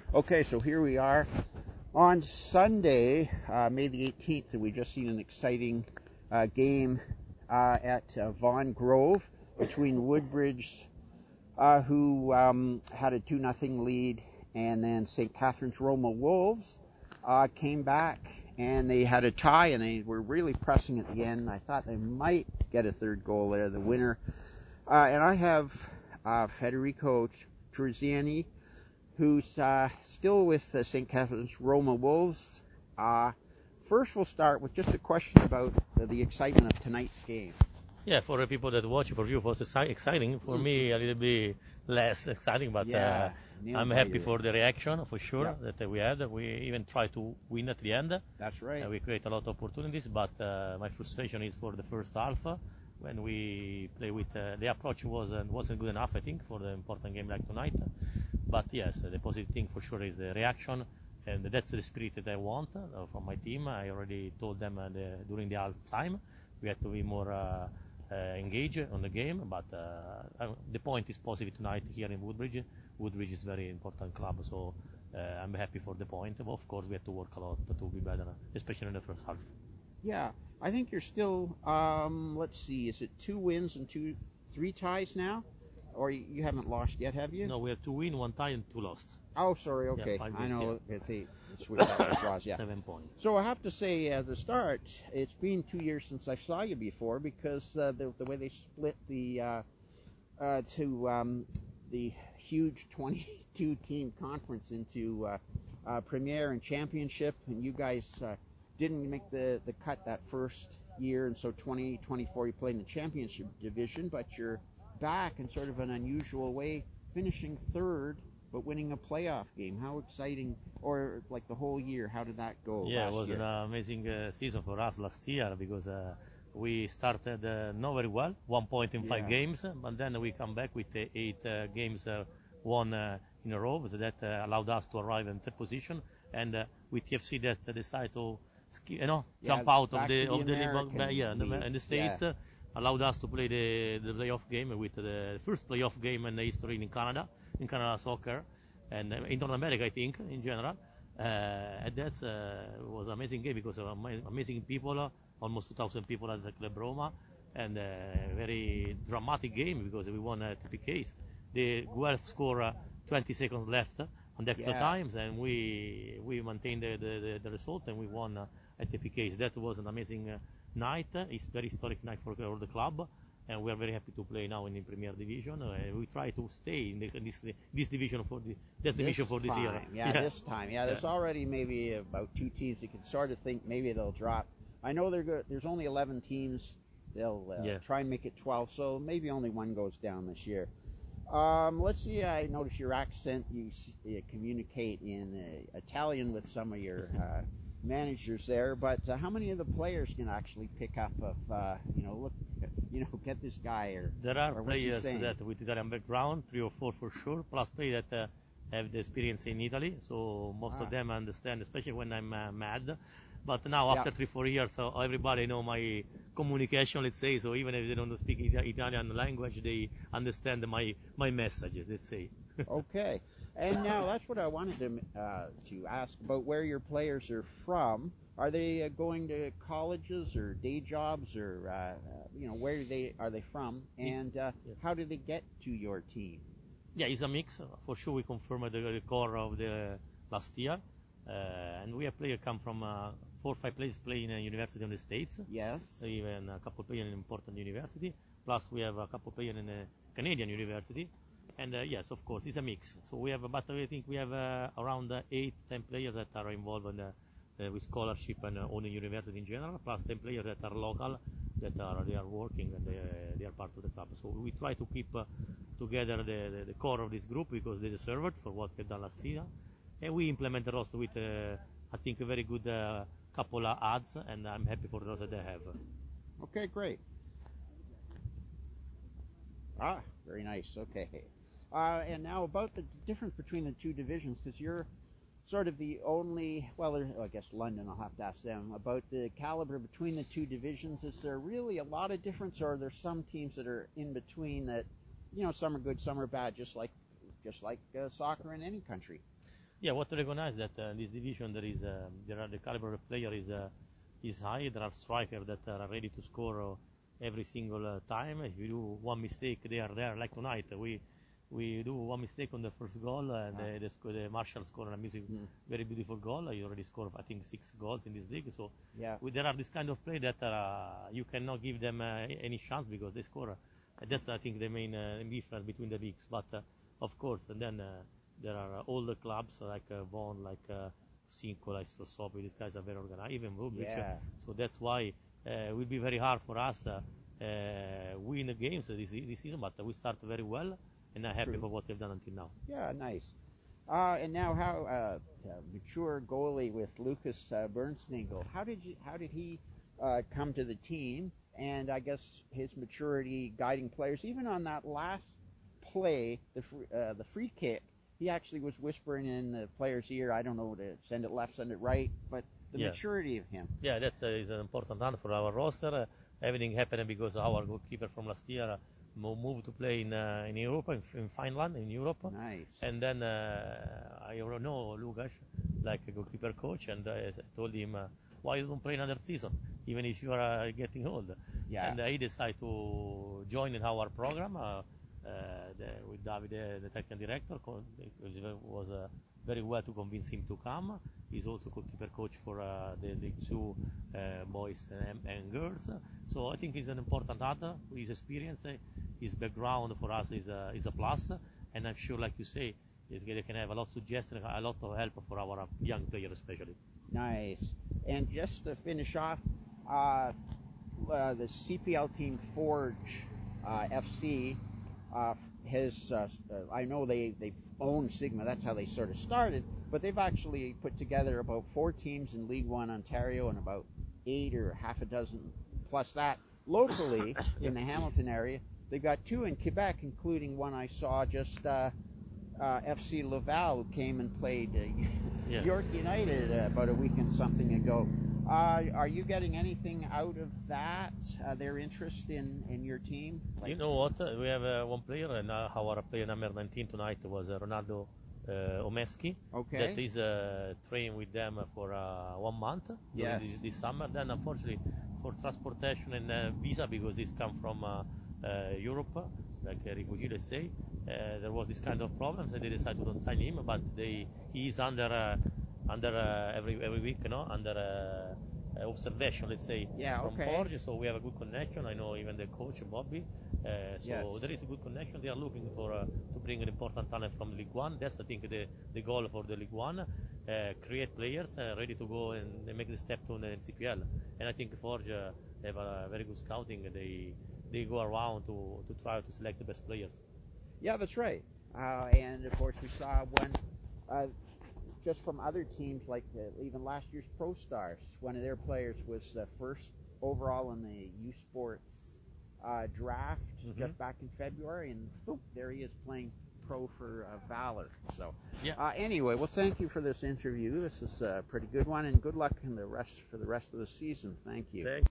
Okay, so here we are on Sunday, May the 18th, and we just seen an exciting game at Vaughan Grove between Woodbridge, who had a 2-0 lead, and then St. Catharines Roma Wolves came back, and they had a tie, and they were really pressing at the end. I thought they might get a third goal there, the winner. And I have Federico Truziani, who's still with St. Catharines Roma Wolves. First, we'll start with just a question about the excitement of tonight's game. Yeah, for the people that watch, for you, it was exciting. For me, a little bit less exciting, but I'm happy for the reaction, for sure, that we had. We even tried to win at the end. That's right. We create a lot of opportunities, but my frustration is for the first half, when we play with the approach wasn't good enough, I think, for the important game like tonight. But yes, the positive thing for sure is the reaction, and that's the spirit that I want from my team. I already told them during the half time we had to be more engaged on the game, but the point is positive tonight here in Woodbridge. Woodbridge is a very important club, so I'm happy for the point. But of course, we have to work a lot to be better, especially in the first half. Yeah, I think you're still, let's see, is it 2 wins and 3 ties now? Or you haven't lost yet, have you? No, we have 2 wins, 1 tie, and 2 lost. Oh, sorry, okay. Yeah, I know it's 8 switch out draws, yeah. 7 points. So I have to say, at the start, it's been 2 years since I saw you before, because the way they split the huge 22-team conference into Premier and Championship, and you guys didn't make the cut that first year, and so 2024 you played in the Championship division, but you're back in sort of an unusual way, finishing third but winning a playoff game. How exciting, or like the whole year, how did that go? Yeah, it was year? an amazing season for us last year, because we started not very well, 1 point in 5 games, but then we come back with 8 games won in a row, so that allowed us to arrive in third position, and with TFC that decided to jump out of the in the States, allowed us to play the playoff game, with the first playoff game in the history in Canada soccer, and in North America, I think, in general. And that was an amazing game, because of amazing people, almost 2,000 people at the Club Roma, and a very dramatic game, because we won TPKs. The Guelph scored 20 seconds left on the extra times, and we maintained the result, and we won at TPKs. That was an amazing night. It's a very historic night for the club, and we are very happy to play now in the Premier Division. We try to stay in this division for this year. This time. There's already maybe about 2 teams that can sort of think maybe they'll drop. I know there's only 11 teams. They'll try and make it 12, so maybe only 1 goes down this year. Let's see, I notice your accent. You communicate in Italian with some of your managers there, but how many of the players can actually pick up get this guy, or there are what's he players saying? that with Italian background, 3 or 4 for sure, plus players that have the experience in Italy, so most of them understand, especially when I'm mad. But now, after 3-4 years, everybody know my communication, let's say, so even if they don't speak Italian language, they understand my messages, let's say. Okay. And now that's what I wanted to ask about, where your players are from. Are they going to colleges or day jobs, or where are they from, and how do they get to your team? Yeah, it's a mix. For sure, we confirmed the core of the last year, and we have players come from 4 or 5 players playing in university in the States. Yes. Even a couple players in important university. Plus, we have a couple players in a Canadian university. And yes, of course, it's a mix. So we have, but I think we have around 8-10 players that are involved with scholarship and on the university in general, plus 10 players that are local, that they are working, and they are part of the club. So we try to keep together the core of this group, because they deserve it for what they've done last year. And we implement the roster with, I think, a very good couple of ads, and I'm happy for the roster they have. Okay, great. Very nice. Okay. And now about the difference between the 2 divisions, because you're sort of the only, I guess London, I'll have to ask them about the caliber between the 2 divisions. Is there really a lot of difference, or are there some teams that are in between that, some are good, some are bad, just like soccer in any country? Yeah, what to recognize that in this division there are the caliber of player is high. There are strikers that are ready to score every single time. If you do one mistake, they are there. Like tonight, we do one mistake on the first goal, and the Marshall scored a very beautiful goal. He already scored, I think, 6 goals in this league. So there are this kind of play that you cannot give them any chance because they score. That's, I think, the main difference between the leagues. But of course, and then there are all the clubs like Vaughan, like Cinco, like Strosopi. These guys are very organized, even Woodbridge. So that's why it will be very hard for us win the games this season. But we start very well, and I'm happy for what they've done until now. Yeah, nice. And now, how mature goalie with Lucas Bernsnagel? How did he come to the team? And I guess his maturity guiding players, even on that last play, the free kick, he actually was whispering in the player's ear, I don't know, to send it left, send it right, but the maturity of him. Yeah, that's is an important one for our roster. Everything happened because our goalkeeper from last year moved to play in Europe, in Finland, in Europe. Nice. And then I know Lukas, like a goalkeeper coach, and I told him, why you don't play another season, even if you are getting old? Yeah. And he decided to join in our program with Davide, the technical director. It was very well to convince him to come. He's also goalkeeper coach for the League 2 boys and girls. So I think he's an important add. His experience, his background for us is a plus. And I'm sure, like you say, they can have a lot of suggestions, a lot of help for our young players especially. Nice. And just to finish off, the CPL team Forge FC has, I know they own Sigma, that's how they sort of started, but they've actually put together about 4 teams in League 1 Ontario and about 8 or half a dozen plus that locally in the Hamilton area. They've got 2 in Quebec, including one I saw just FC Laval, who came and played York United about a week and something ago. Are you getting anything out of that, their interest in your team? You know what? We have one player, and our player number 19 tonight was Ronaldo Omeski. Okay. That is trained with them for 1 month this summer. Then, unfortunately, for transportation and visa, because this come from Europe, like a refugee, let's say, there was this kind of problems, and they decided to don't sign him. But he is under every week, under observation, let's say, from Forge. So we have a good connection. I know even the coach Bobby. So there is a good connection. They are looking for to bring an important talent from League 1. That's, I think, the goal for the League 1. Create players ready to go and make the step to the CPL. And I think Forge have a very good scouting. They go around to try to select the best players. Yeah, that's right. And of course we saw one just from other teams, like even last year's Pro Stars. One of their players was first overall in the U Sports draft just back in February, and boom, there he is playing pro for Valor. So anyway, well, thank you for this interview. This is a pretty good one, and good luck for the rest of the season. Thank you. Thanks.